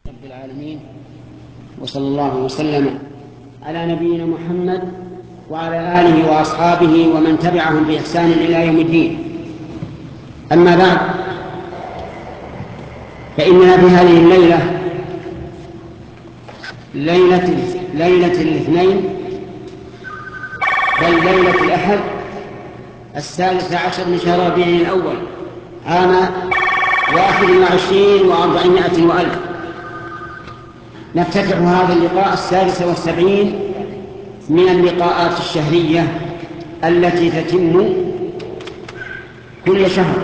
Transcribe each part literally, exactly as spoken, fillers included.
رب العالمين، وصلى الله وسلم على نبينا محمد وعلى آله وأصحابه ومن تبعهم بإحسان إلى يوم الدين. أما بعد، فإننا في هذه الليلة ليلة ليلة الاثنين بل ليلة الأحد الثالث عشر من شهر ربيع الأول عام واحد وعشرين وأربعمائة وألف، نفتتح هذا اللقاء السادس والسبعين من اللقاءات الشهرية التي تتم كل شهر،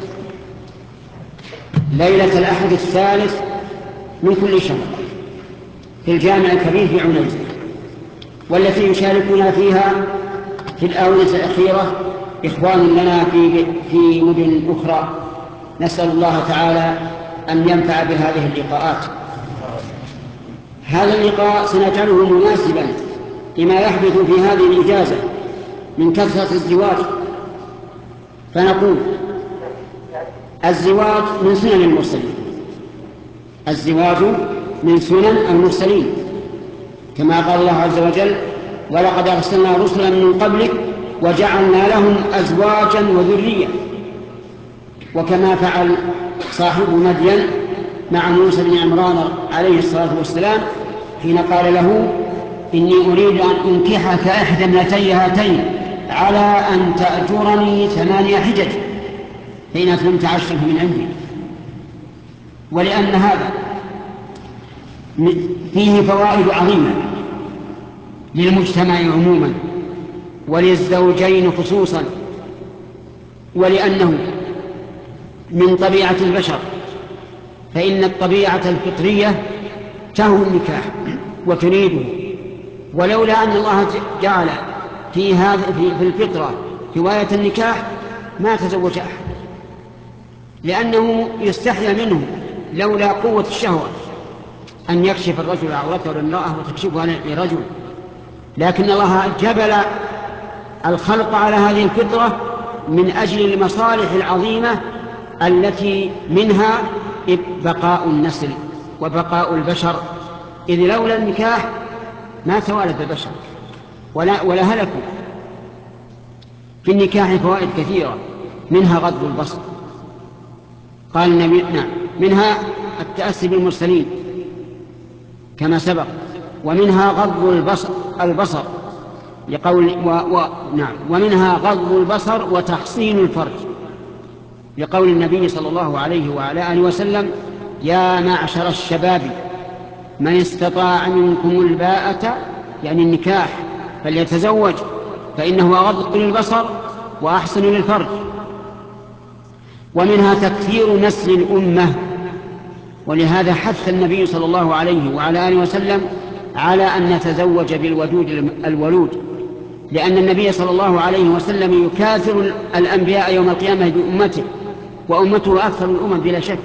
ليلة الأحد الثالث من كل شهر في الجامع الكبير في عنيزة، والتي يشاركنا فيها في الآونة الأخيرة إخوان لنا في في مدن أخرى. نسأل الله تعالى أن ينفع بهذه اللقاءات. هذا اللقاء سنجعله مناسبا لما يحدث في هذه الإجازة من كثرة الزواج، فنقول: الزواج من سنن المرسلين، الزواج من سنن المرسلين، كما قال الله عز وجل: ولقد أرسلنا رسلا من قبلك وجعلنا لهم أزواجا وذرية، وكما فعل صاحب مدين مع موسى بن عمران عليه الصلاة والسلام حين قال له: إني أريد أن أنكحك إحدى ابنتي هاتين على أن تأجرني ثمانية حجج فإن أتممت عشرا فمن عندي. ولأن هذا فيه فوائد عظيمة للمجتمع عموما وللزوجين خصوصا، ولأنه من طبيعة البشر، فإن الطبيعة الفطرية تهوى النكاح وتريده، ولولا أن الله جعل في هذا في الفطرة هواية النكاح ما تزوج أحد، لأنه يستحيا منه لولا قوة الشهوة أن يكشف الرجل عورته للمرأة وتكشفها لرجل، لكن الله جبل الخلق على هذه الفطرة من أجل المصالح العظيمة التي منها بقاء النسل وبقاء البشر، إذ لولا النكاح ما توالد البشر ولا, ولا هلكوا. في النكاح فوائد كثيرة، منها غض البصر، قال النبي نعم منها التأسي بالمرسلين كما سبق، ومنها غض البصر البصر لقول و و نعم ومنها غض البصر وتحصين الفرج لقول النبي صلى الله عليه وعلى آله وسلم: يا معشر الشباب من استطاع منكم الباءة، يعني النكاح، فليتزوج فإنه أغض للبصر وأحسن للفرج. ومنها تكثير نسل الأمة، ولهذا حث النبي صلى الله عليه وعلى آله وسلم على أن نتزوج بالودود الولود، لأن النبي صلى الله عليه وسلم يكاثر الأنبياء يوم القيامة بأمته، وأمته أكثر الأمم بلا شك.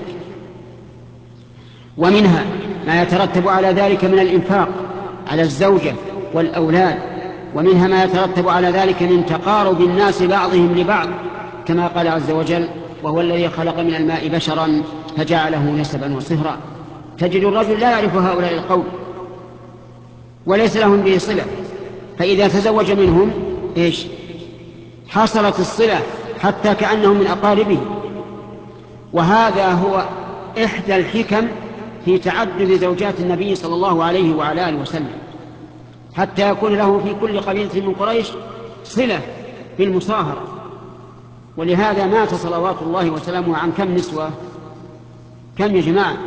ومنها ما يترتب على ذلك من الإنفاق على الزوجة والأولاد، ومنها ما يترتب على ذلك من تقارب الناس بعضهم لبعض، كما قال عز وجل: وهو الذي خلق من الماء بشرا فجعله نسبا وصهرا. تجد الرجل لا يعرف هؤلاء القوم وليس لهم به صلة، فإذا تزوج منهم إيش؟ حصلت الصلة حتى كأنهم من أقاربه. وهذا هو إحدى الحكم في تعدد زوجات النبي صلى الله عليه وعلى آله وسلم، حتى يكون له في كل قبيلة من قريش صلة بالمصاهرة. ولهذا مات صلوات الله وسلامه عن كم نسوة؟ كم يا جماعة؟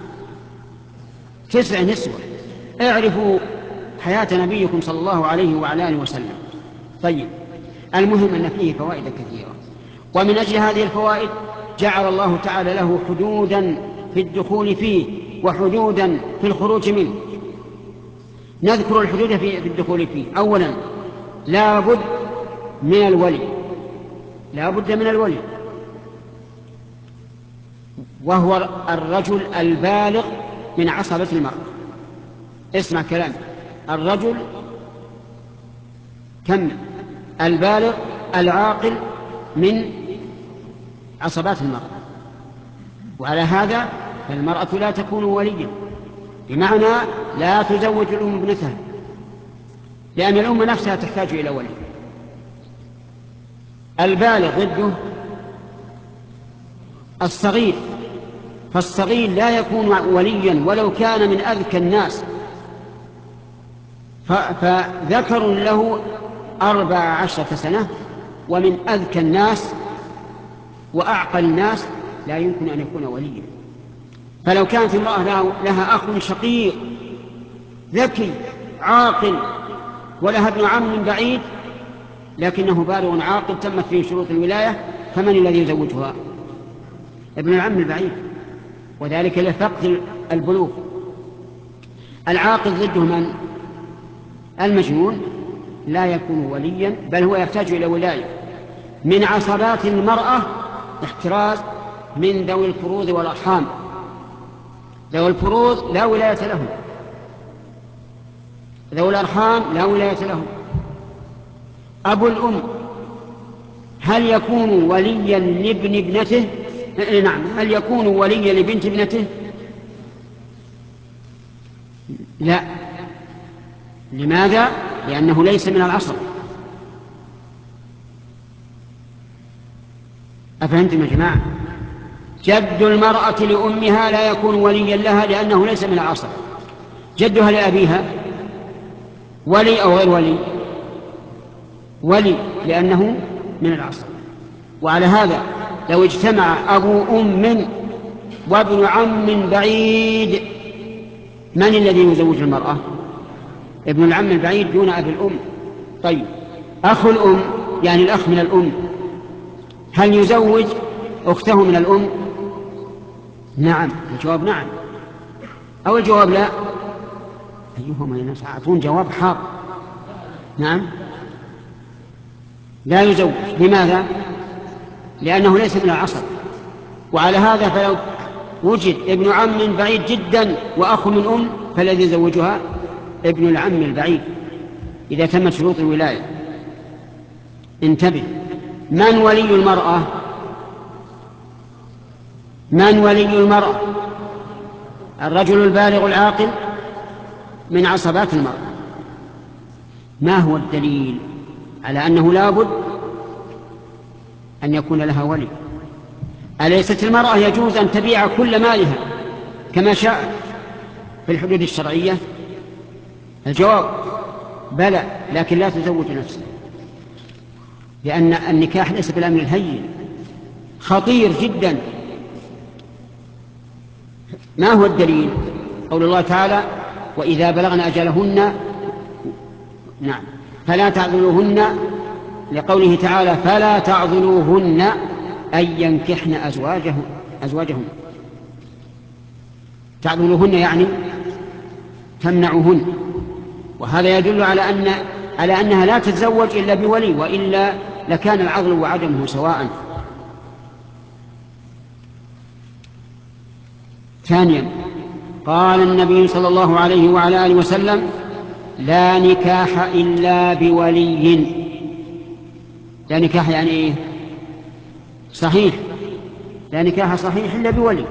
تسع نسوة. اعرفوا حياة نبيكم صلى الله عليه وعلى آله وسلم. طيب، المهم أن فيه فوائد كثيرة، ومن أجل هذه الفوائد جعل الله تعالى له حدودا في الدخول فيه وحدودا في الخروج منه. نذكر الحدود في الدخول فيه. أولا، لا بد من الولي، لا بد من الولي، وهو الرجل البالغ من عصبة المرأة. اسمع كلام الرجل كم البالغ العاقل من عصبات المرأة، وعلى هذا فالمرأة لا تكون وليا بمعنى لا تزوج الأم ابنتها، لأن الأم نفسها تحتاج إلى ولي. البالغ ضده الصغير، فالصغير لا يكون وليا ولو كان من أذكى الناس، فذكر له أربع عشرة سنة ومن أذكى الناس وأعقل الناس لا يمكن أن يكون وليا. فلو كانت امرأة لها أخ شقيق ذكي عاقل ولها ابن عم بعيد لكنه بالغ عاقل تمت فيه شروط الولاية، فمن الذي يزوجها؟ ابن العم البعيد، وذلك لفقد البلوغ. العاقل ضده من؟ المجنون لا يكون وليا، بل هو يحتاج إلى ولاية. من عصبات المرأة احتراز من ذوي الفروض والأرحام. ذوي الفروض لا ولاية لهم، ذوي الأرحام لا ولاية لهم. أبو الأم هل يكون وليا لابن ابنته؟ نعم. هل يكون وليا لبنت ابنته؟ لا. لماذا؟ لأنه ليس من العصر. أفهمتم يا جماعة؟ جد المرأة لأمها لا يكون وليا لها لأنه ليس من العصر. جدها لأبيها ولي أو غير ولي؟ ولي، لأنه من العصر. وعلى هذا لو اجتمع أبو أم وابن عم بعيد، من الذي يزوج المرأة؟ ابن العم البعيد دون أبي الأم. طيب، أخو الأم يعني الأخ من الأم هل يزوج أخته من الأم؟ نعم. الجواب نعم، أو الجواب لا؟ أيهما يا ناس أعطون جواب حار. نعم، لا يزوج. لماذا؟ لأنه ليس من العصر. وعلى هذا فلو وجد ابن عم بعيد جدا وأخ من أم فالذي يزوجها ابن العم البعيد إذا تمت شروط الولاية. انتبه، من ولي المرأة؟ من ولي المرأة؟ الرجل البالغ العاقل من عصبات المرأة. ما هو الدليل على أنه لا بد أن يكون لها ولي؟ أليست المرأة يجوز أن تبيع كل مالها كما شاء في الحدود الشرعية؟ الجواب بلى، لكن لا تزوج نفسها، لأن النكاح ليس بالأمر الهين، خطير جدا. ما هو الدليل؟ قول الله تعالى: وإذا بلغن أجلهن، نعم، فلا تعذلوهن، لقوله تعالى: فلا تعذلوهن أن ينكحن أزواجهن أزواجهن تعذلوهن يعني تمنعوهن. وهذا يدل على أن على أنها لا تتزوج إلا بولي، وإلا لكان العضل وعدمه سواء. ثانيا، قال النبي صلى الله عليه وعلى آله وسلم: لا نكاح إلا بولي. لا نكاح يعني إيه؟ صحيح. لا نكاح صحيح إلا بولي،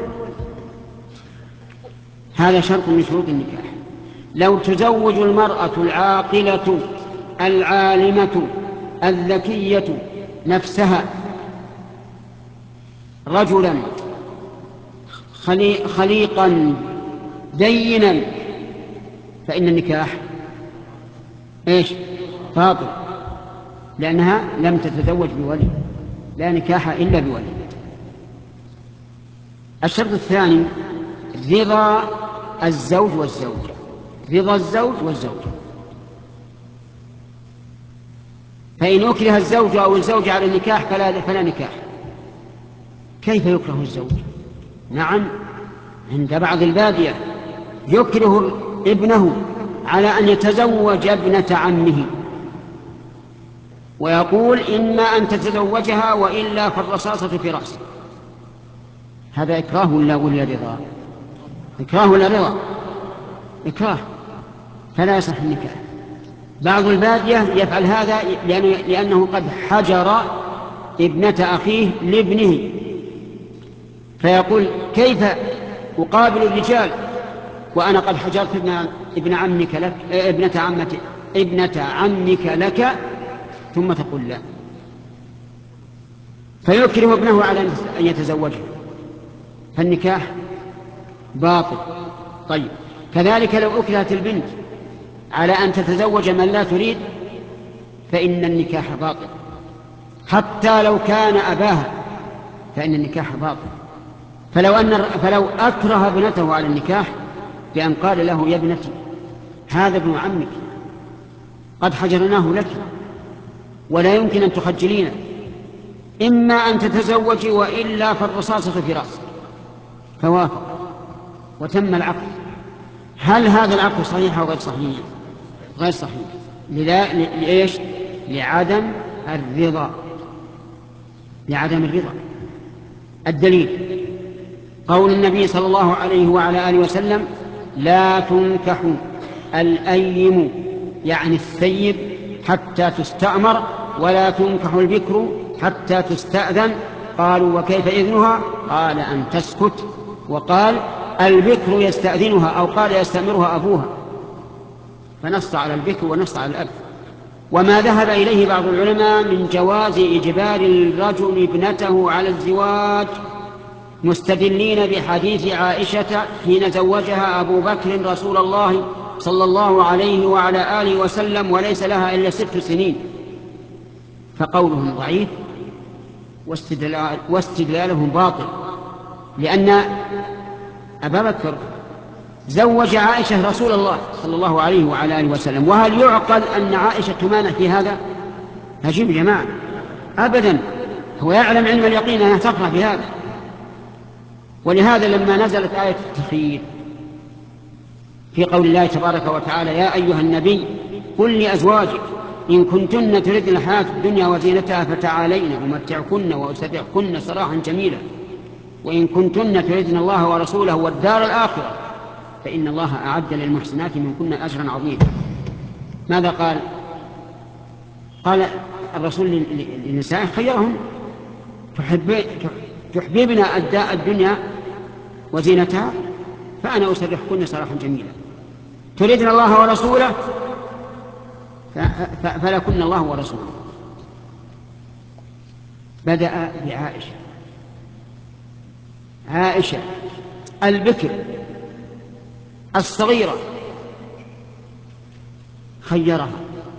هذا شرط من شروط النكاح. لو تزوج المرأة العاقلة العالمة الذكية نفسها رجلا خليقا دينا فإن النكاح إيش؟ باطل، لأنها لم تتزوج بولي. لا نكاح إلا بولي. الشرط الثاني رضا الزوج والزوجة. رضا الزوج والزوجة، فإن أكره الزوج أو الزوجة على النكاح فلا, فلا نكاح. كيف يكره الزوج؟ نعم، عند بعض البادية يكره ابنه على أن يتزوج ابنة عمه ويقول: إما أن تتزوجها وإلا فالرصاصة في رأسه. هذا إكراه ولا ولا رضا؟ إكراه ولا رضا؟ إكراه، فلا يصح النكاح. بعض البادية يفعل هذا لأنه قد حجر ابنة أخيه لابنه، فيقول: كيف أقابل الرجال وأنا قد حجرت ابن, ابن عمك لك ابنة عمتك ابنة عمك لك ثم تقول لا، فيكره ابنه على أن يتزوجه، فالنكاح باطل. طيب كذلك لو أكرهت البنت على أن تتزوج من لا تريد فإن النكاح باطل، حتى لو كان أباها فإن النكاح باطل. فلو, أن فلو أكره ابنته على النكاح بأن قال له يا ابنتي هذا ابن عمك قد حجرناه لك ولا يمكن أن تخجلين، إما أن تتزوجي وإلا فالرصاصة في رأسك، فوافق وتم العقد. هل هذا العقد صحيح أو غير صحيح؟ غير صحيح. لإيش؟ لعدم الرضا، لعدم الرضا. الدليل قول النبي صلى الله عليه وعلى آله وسلم لا تنكح الأيم يعني الثيب حتى تستأمر ولا تنكح البكر حتى تستأذن. قالوا وكيف إذنها؟ قال أن تسكت. وقال البكر يستأذنها أو قال يستأمرها أبوها، فنص على البكر ونص على الأب. وما ذهب إليه بعض العلماء من جواز إجبار الرجل ابنته على الزواج مستدلين بحديث عائشة حين زوجها أبو بكر رسول الله صلى الله عليه وعلى آله وسلم وليس لها إلا ست سنين، فقولهم ضعيف واستدلال واستدلالهم باطل، لأن أبا بكر زوج عائشة رسول الله صلى الله عليه وعلى آله وسلم، وهل يعقل أن عائشة تمانع في هذا؟ عجيب يا جماعة، أبدا، هو يعلم علم اليقين أنها تفرح بهذا. ولهذا لما نزلت آية التخيير في قول الله تبارك وتعالى يا أيها النبي قل لأزواجك إن كنتن تردن الحياة الدنيا وزينتها فتعالين أمتعكن وأسرحكن سراحا جميلا وإن كنتن تردن الله ورسوله والدار الآخرة فإن الله أعد للمحسنات منكن أجرا عظيما. ماذا قال؟ قال الرسول للنساء خيرهم تحببن أداء الدنيا وزينتها فأنا أسرحكن سراحا جميلا، تريدن الله ورسوله فلكن الله ورسوله. بدأ بعائشة، عائشة البكر الصغيرة خيرها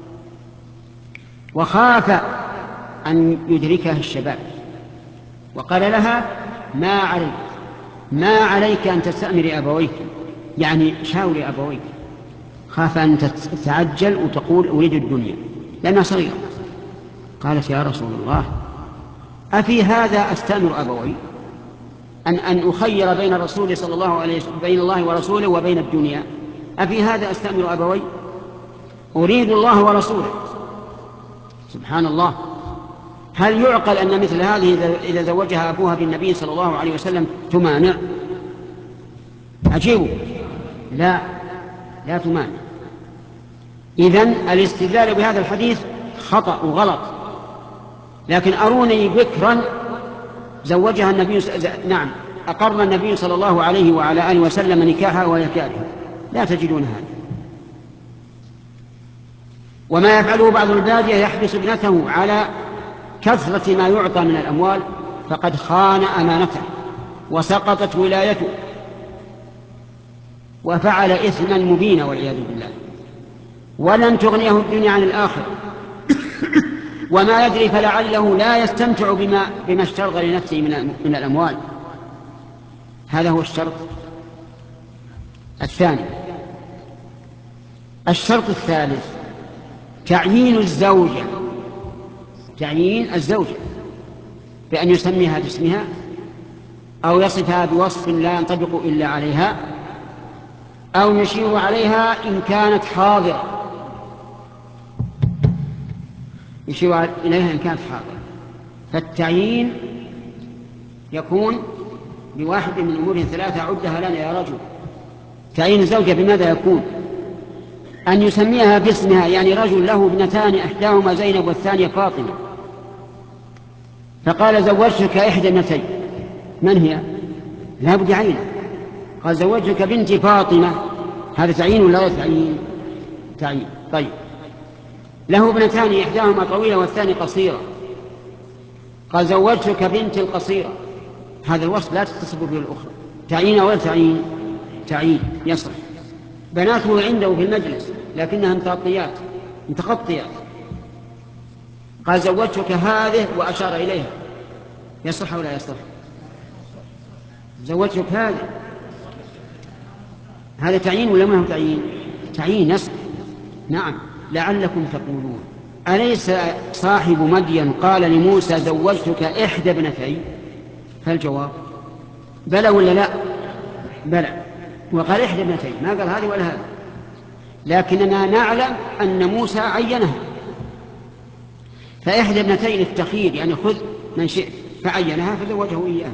وخاف أن يدركها الشباب وقال لها ما عليك ما عليك أن تستأمري أبويك، يعني شاوري أبويك، خاف أن تتعجل وتقول أريد الدنيا لأنها صغيرة. قالت يا رسول الله أفي هذا أستأمر أبوي؟ أن أن أخير بين الرسول صلى الله عليه وسلم بين الله ورسوله وبين الدنيا، أفي هذا أستأمر أبوي؟ أريد الله ورسوله. سبحان الله، هل يعقل أن مثل هذه إذا زوجها أبوها بالنبي صلى الله عليه وسلم تمانع؟ أجيبوا لا لا تمانع. إذن الاستدلال بهذا الحديث خطأ وغلط. لكن أروني بكرا زوجها النبي س... نعم أقر النبي صلى الله عليه وعلى آله وسلم نكاحها وهي كارهة، لا تجدون هذا. وما يفعله بعض البادية يحبس ابنته على كثرة ما يعطى من الأموال فقد خان أمانته وسقطت ولايته وفعل إثما مبينا والعياذ بالله، ولن تغنيه الدنيا عن الآخرة. وما يدري فلعله لا يستمتع بما, بما اشترغ لنفسه من الأموال. هذا هو الشرط الثاني. الشرط الثالث تعيين الزوجة، تعيين الزوجة بأن يسميها باسمها أو يصفها بوصف لا ينطبق إلا عليها أو يشير عليها إن كانت حاضرة، يشير إليها إن كانت حاضرة. فالتعيين يكون بواحد من أمور ثلاثة عدها لنا يا رجل. تعيين الزوجة بماذا يكون؟ أن يسميها باسمها، يعني رجل له ابنتان إحداهما زينب والثانية فاطمة، فقال زوجتك إحدى ابنتين، من هي؟ لا بد يعينها. قال زوجتك بنت فاطمة، هذا تعيين ولا غير تعيين؟ تعيين. طيب، له ابنتان إحداهما طويلة والثاني قصيرة، قال زوجتك بنت القصيرة، هذا الوصف لا تتصف به الأخرى، تعيين ولا تعيين؟ تعيين، يصح. بناته عنده في المجلس لكنها متغطيات متغطيات، قال زوجتك هذه وأشار إليها، يصح ولا يصح؟ زوجتك هذه، هذا تعيين ولا ما هو تعيين؟ تعيين، يصح. نعم. لعلكم تقولون أليس صاحب مدين قال لموسى زوجتك إحدى ابنتي؟ فالجواب بلى ولا لا؟ بلى، وقال إحدى ابنتي، ما قال هذه ولا هذه، لكننا نعلم أن موسى عينها، فإحدى ابنتين التخيير، يعني خذ من شئت، فعينها فزوجه إياها،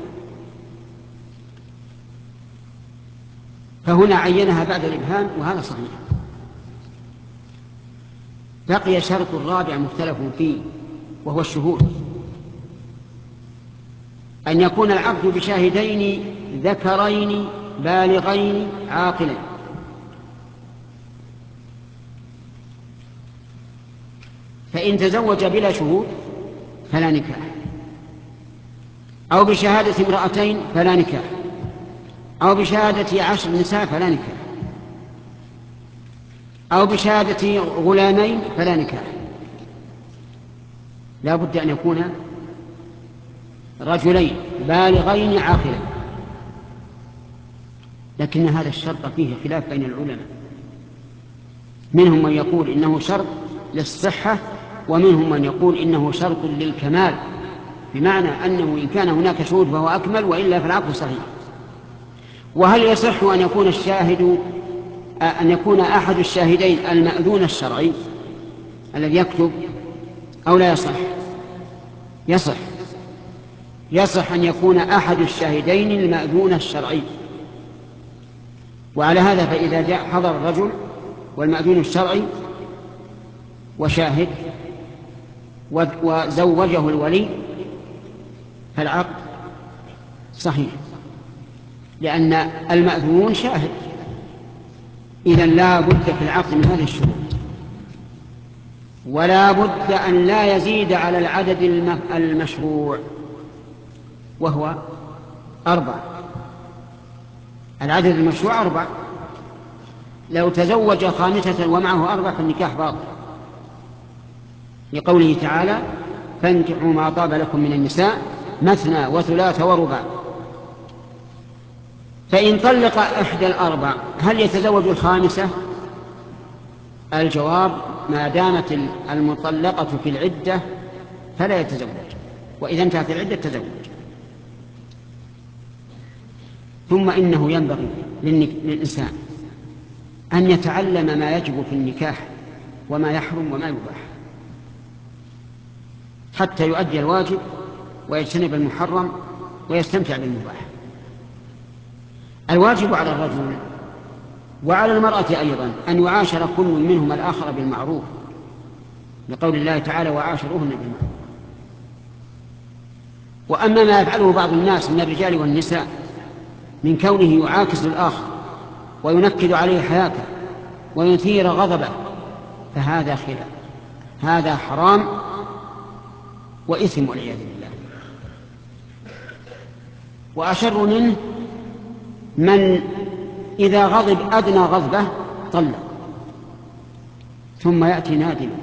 فهنا عينها بعد الإبهام، وهذا صحيح. بقي شرط الرابع مختلف فيه وهو الشهود، أن يكون العقد بشاهدين ذكرين بالغين عاقلين. فإن تزوج بلا شهود فلا نكاح، أو بشهادة امرأتين فلا نكاح، أو بشهادة عشر نساء فلا نكاح، أو بشهادة غلامين فلا نكاح. لا بد أن يكون رجلين بالغين عاقلين، لكن هذا الشرط فيه خلاف بين العلماء، منهم من يقول إنه شرط للصحة، ومنهم من يقول إنه شرط للكمال، بمعنى أنه إن كان هناك شهود فهو أكمل، وإلا فالعقد صحيح. وهل يصح أن يكون الشاهد أن يكون أحد الشاهدين المأذون الشرعي الذي يكتب، أو لا يصح؟ يصح، يصح أن يكون أحد الشاهدين المأذون الشرعي. وعلى هذا فإذا جاء حضر الرجل والمأذون الشرعي وشاهد وزوجه الولي فالعقد صحيح، لأن المأذون شاهد. إذن لا بد في العقد من هذه الشروط، ولا بد أن لا يزيد على العدد المشروع وهو أربع. العدد المشروع أربع، لو تزوج خامسة ومعه أربع فالنكاح باطل، لقوله تعالى فانكحوا ما طاب لكم من النساء مثنى وثلاث ورباع. فإن طلق إحدى الأربع هل يتزوج الخامسة؟ الجواب ما دامت المطلقة في العدة فلا يتزوج، وإذا انتهت العدة تزوج. ثم إنه ينبغي للإنسان أن يتعلم ما يجب في النكاح وما يحرم وما يباح، حتى يؤدي الواجب ويجتنب المحرم ويستمتع بالمباح. الواجب على الرجل وعلى المرأة أيضا أن يعاشر كل منهما الآخر بالمعروف، لقول الله تعالى وعاشروهن بالمعروف. وأما ما يفعله بعض الناس من الرجال والنساء من كونه يعاكس الآخر وينكد عليه حياته ويثير غضبه فهذا خلاف، هذا حرام وإثم والعياذ بالله. وأشر منه من إذا غضب أدنى غضبه طلق ثم يأتي نادما.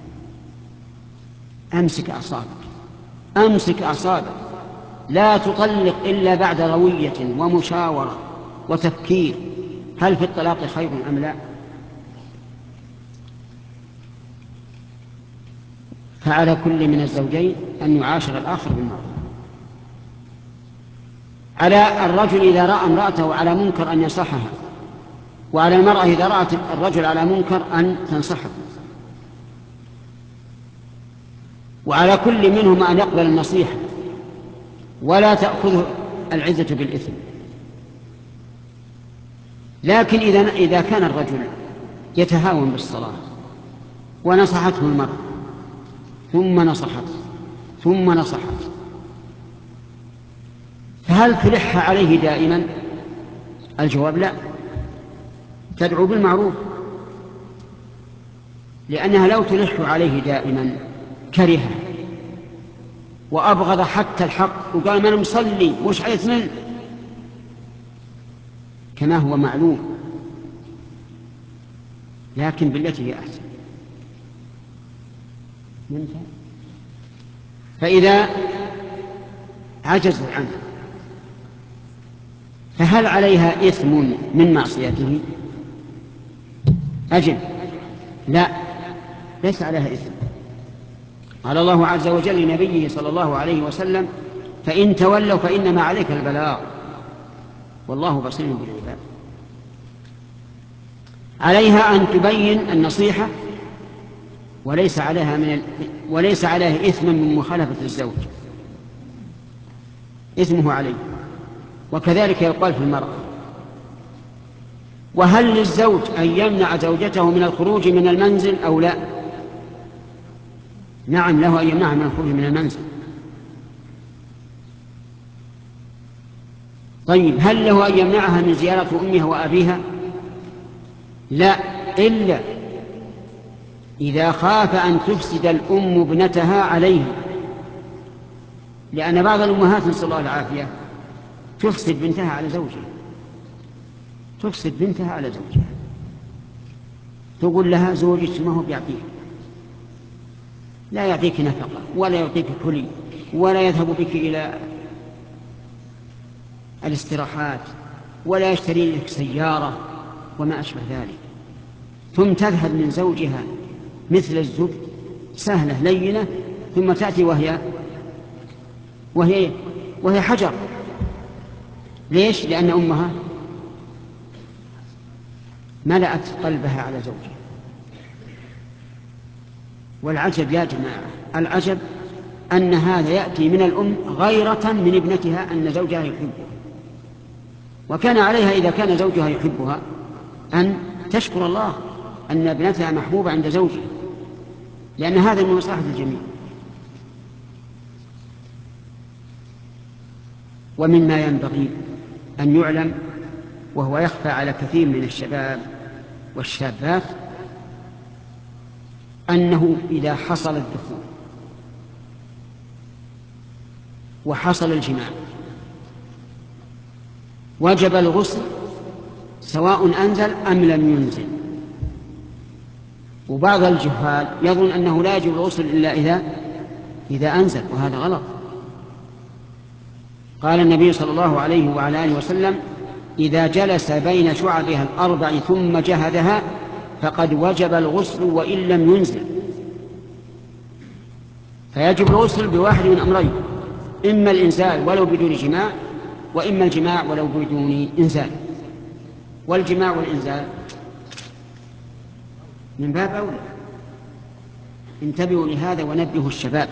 أمسك أعصابك، أمسك أعصابك، لا تطلق إلا بعد روية ومشاورة وتفكير هل في الطلاق خير أم لا. فعلى كل من الزوجين أن يعاشر الآخر بالمعروف. على الرجل إذا رأى امرأته على منكر أن ينصحها، وعلى المرأة إذا رأت الرجل على منكر أن تنصحه، وعلى كل منهما أن يقبل النصيحة ولا تأخذه العزة بالإثم. لكن إذا إذا كان الرجل يتهاون بالصلاة ونصحته المرأة ثم نصحت ثم نصحت، فهل تلح عليه دائما الجواب لا، تدعو بالمعروف، لأنها لو تلح عليه دائما كرهه وأبغض حتى الحق وقال ما أنا مصلي مش عايز منه كما هو معلوم، لكن بالتي هي أحسن. فإذا عجزوا عنه فهل عليها إثم من معصيته؟ أجل لا، ليس عليها إثم. قال الله عز وجل لنبيه صلى الله عليه وسلم: فإن تولوا فإنما عليك البلاغ والله بصير بالعباد. عليها أن تبين النصيحة، وليس عليها من ال... وليس عليها إثم من مخالفة الزوج، إثمه عليه. وكذلك يقال في المرأة. وهل للزوج أن يمنع زوجته من الخروج من المنزل أو لا؟ نعم، له أن يمنعها من الخروج من المنزل. طيب هل له أن يمنعها من زيارة أمها وأبيها؟ لا، إلا إذا خاف أن تفسد الأم ابنتها عليه، لأن بعض الأمهات نسأل الله العافية تفسد بنتها على زوجها، تفسد بنتها على زوجها، تقول لها زوجك ما هو بيعطيك، لا يعطيك نفقة ولا يعطيك حلي ولا يذهب بك إلى الاستراحات ولا يشتري لك سيارة وما أشبه ذلك، ثم تذهب من زوجها مثل الزبد سهلة لينة، ثم تأتي وهي وهي وهي حجر. ليش؟ لأن أمها ملأت قلبها على زوجها. والعجب يا جماعة، العجب أن هذا يأتي من الأم غيرة من ابنتها أن زوجها يحبها، وكان عليها إذا كان زوجها يحبها أن تشكر الله أن ابنتها محبوبة عند زوجها، لأن هذا من مصلحة الجميع. ومما ينبغي أن يعلم وهو يخفى على كثير من الشباب والشابات أنه إذا حصل الدخول وحصل الجماع وجب الغسل سواء أنزل أم لم ينزل. وبعض الجهال يظن أنه لا يجب الغسل إلا إذا إذا أنزل، وهذا غلط. قال النبي صلى الله عليه وعلى آله وسلم: إذا جلس بين شعبها الأربع ثم جهدها فقد وجب الغسل وإن لم ينزل. فيجب الغسل بواحد من أمرين: إما الإنزال ولو بدون جماع، وإما الجماع ولو بدون إنزال. والجماع والإنزال من باب أولى. انتبهوا لهذا ونبهوا الشباب،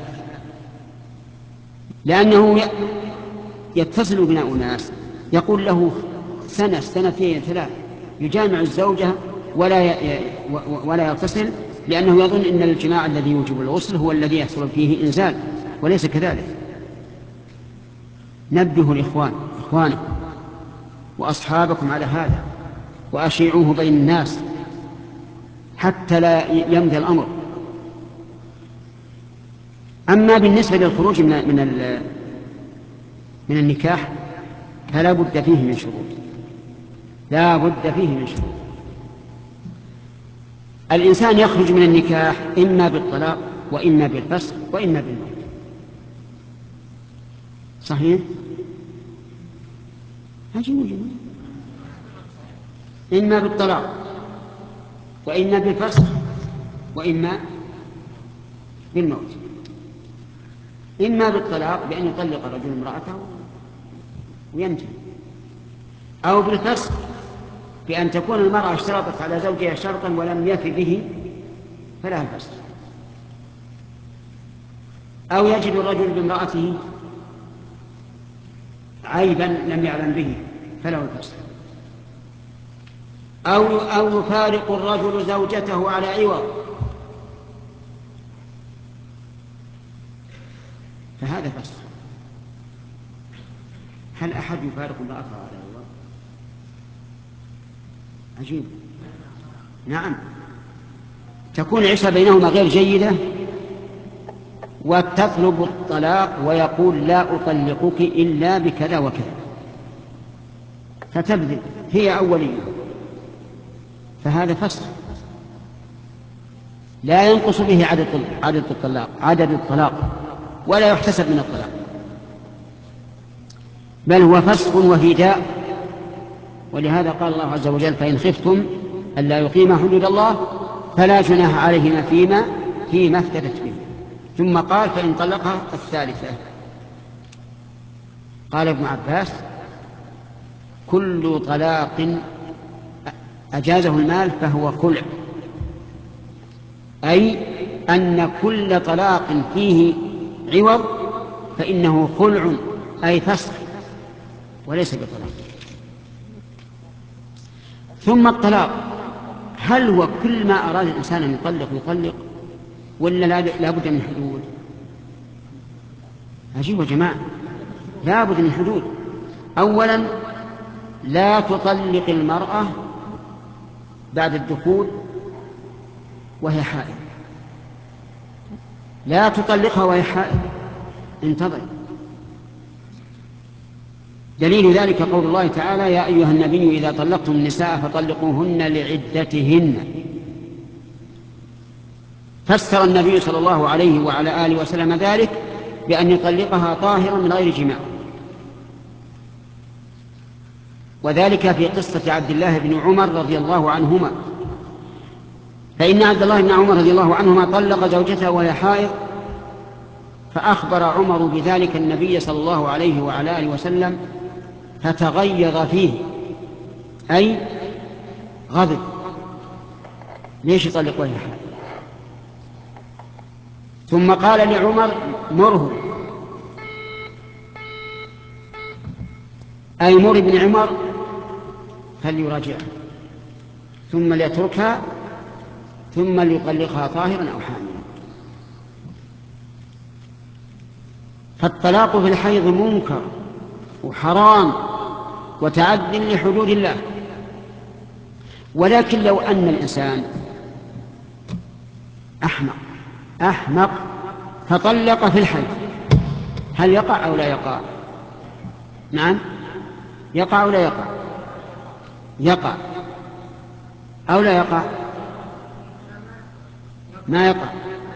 لأنه يتصل بنا أناس يقول له سنة سنتين ثلاث يجامع الزوجة ولا ولا يغتسل، لأنه يظن أن الجماع الذي يوجب الغسل هو الذي يحصل فيه إنزال، وليس كذلك. نبهوا الإخوان إخوانكم وأصحابكم على هذا، وأشيعوه بين الناس حتى لا يمضي الأمر. أما بالنسبة للخروج من من من النكاح فلا بد فيه من شروط، لا بد فيه من شروط. الإنسان يخرج من النكاح إما بالطلاق وإما بالفسخ وإما بالموت. صحيح؟ إما بالطلاق وإما بالفسخ وإما بالموت. إما بالطلاق بأن يطلق الرجل امرأته وينتهي، أو بالفسخ بأن تكون المرأة اشترطت على زوجها شرطا ولم يف به فلها الفسخ، أو يجد الرجل بامرأته عيبا لم يعلم به فله الفسخ، أو أو يفارق الرجل زوجته على عوض فهذا فسخ. هل أحد يفارق امرأته على عوض؟ عجيب. نعم، تكون العشرة بينهما غير جيدة وتطلب الطلاق ويقول لا أطلقك إلا بكذا وكذا، فتبذل هي أولية، فهذا فسخ لا ينقص به عدد عدد الطلاق عدد الطلاق ولا يحتسب من الطلاق، بل هو فسخ وهداء. ولهذا قال الله عز وجل: فإن خفتم ألا يقيما حدود الله فلا جناح عليهما فيما فيما افتدت به. ثم قال: فإن طلقها الثالثة. قال ابن عباس: كل طلاق أجازه المال فهو خلع، أي أن كل طلاق فيه عوض فإنه خلع، أي فسخ وليس بطلاق. ثم الطلاق، هل هو كل ما أراد الإنسان أن يطلق يطلق ولا لا بد من حدود؟ عجيب يا جماعة، لا بد من حدود. أولا، لا تطلق المرأة بعد الدخول وهي حائض، لا تطلقها وهي حائض، انتظر. دليل ذلك قول الله تعالى: يا أيها النبي إذا طلقتم النساء فطلقوهن لعدتهن. فسر النبي صلى الله عليه وعلى آله وسلم ذلك بأن يطلقها طاهرا من غير جماع، وذلك في قصة عبد الله بن عمر رضي الله عنهما، فإن عبد الله بن عمر رضي الله عنهما طلق زوجته وهي حائض، فأخبر عمر بذلك النبي صلى الله عليه وعلى آله وسلم فتغيظ فيه، أي غضب. ليش يطلق وهي حائض؟ ثم قال لعمر: مره، أي مر ابن عمر فليراجعها ثم ليتركها ثم ليطلقها طاهرا أو حاملا. فالطلاق في الحيض منكر وحرام وتعد لحدود الله. ولكن لو أن الإنسان أحمق أحمق فطلق في الحيض، هل يقع أو لا يقع؟ نعم، يقع أو لا يقع؟ يقع أو لا يقع؟ ما يقع.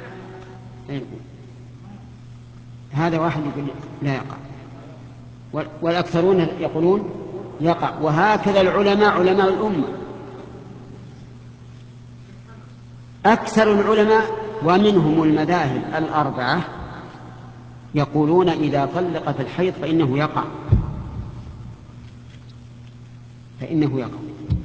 هذا واحد يقول لا يقع، والأكثرون يقولون يقع. وهكذا العلماء علماء الأمة، أكثر العلماء ومنهم المذاهب الأربعة يقولون إذا طلق في الحيض فإنه يقع فإنه يقع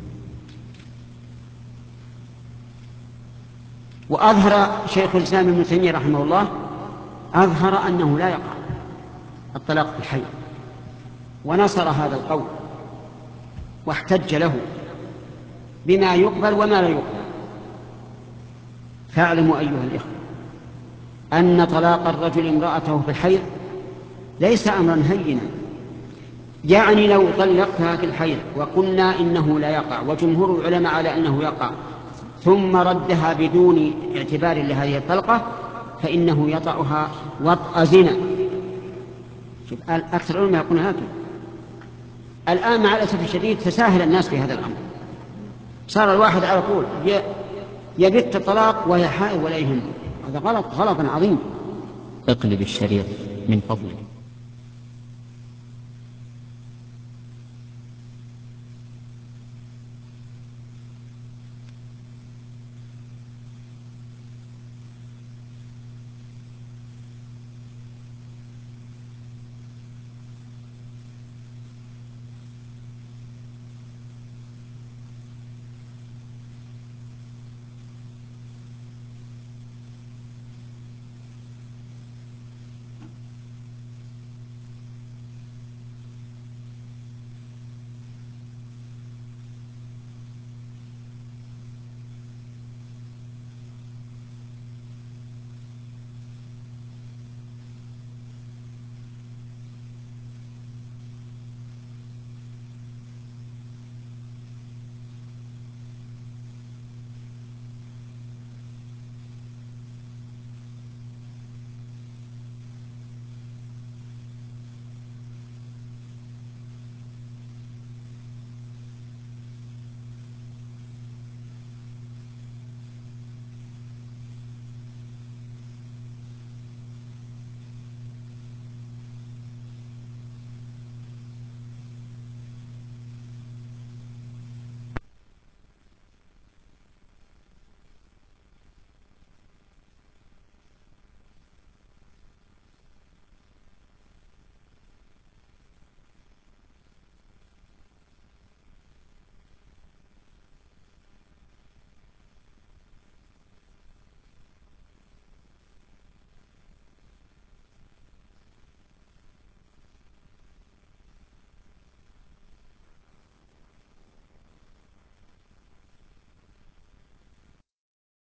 وأظهر شيخ الإسلام ابن تيمية رحمه الله أظهر أنه لا يقع الطلاق في الحيض، ونصر هذا القول واحتج له بما يقبل وما لا يقبل. فاعلموا أيها الإخوة أن طلاق الرجل امرأته في الحيض ليس أمرا هينا، يعني لو طلقتها في الحيض وقلنا إنه لا يقع وجمهور العلماء على أنه يقع ثم ردها بدون اعتبار لهذه الطلقة فإنه يطأها وطأ زنا. شوف، أكثر العلماء يقولون هكذا. الآن مع الأسف الشديد تساهل الناس في هذا الأمر، صار الواحد على طول يبت الطلاق وهي حائض ولا يهم. هذا غلط غلط عظيم. اقلب الشريط من فضلك.